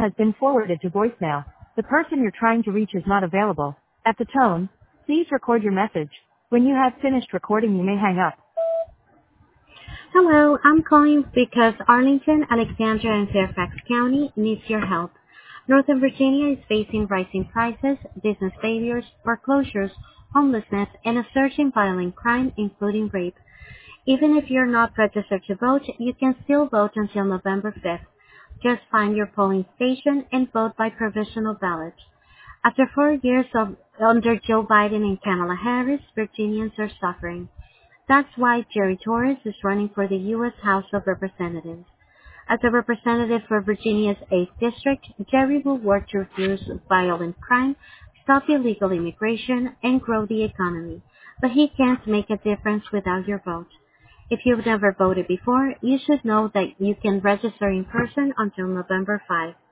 has been forwarded to voicemail. The person you're trying to reach is not available. At the tone, please record your message. When you have finished recording, you may hang up. Hello, I'm calling because Arlington, Alexandria, and Fairfax County needs your help. Northern Virginia is facing rising prices, business failures, foreclosures, homelessness, and a surge in violent crime, including rape. Even if you're not registered to vote, you can still vote until November 5th. Just find your polling station and vote by provisional ballot. After 4 years under Joe Biden and Kamala Harris, Virginians are suffering. That's why Jerry Torres is running for the U.S. House of Representatives. As a representative for Virginia's 8th District, Jerry will work to reduce violent crime, stop illegal immigration, and grow the economy. But he can't make a difference without your vote. If you've never voted before, you should know that you can register in person until November 5.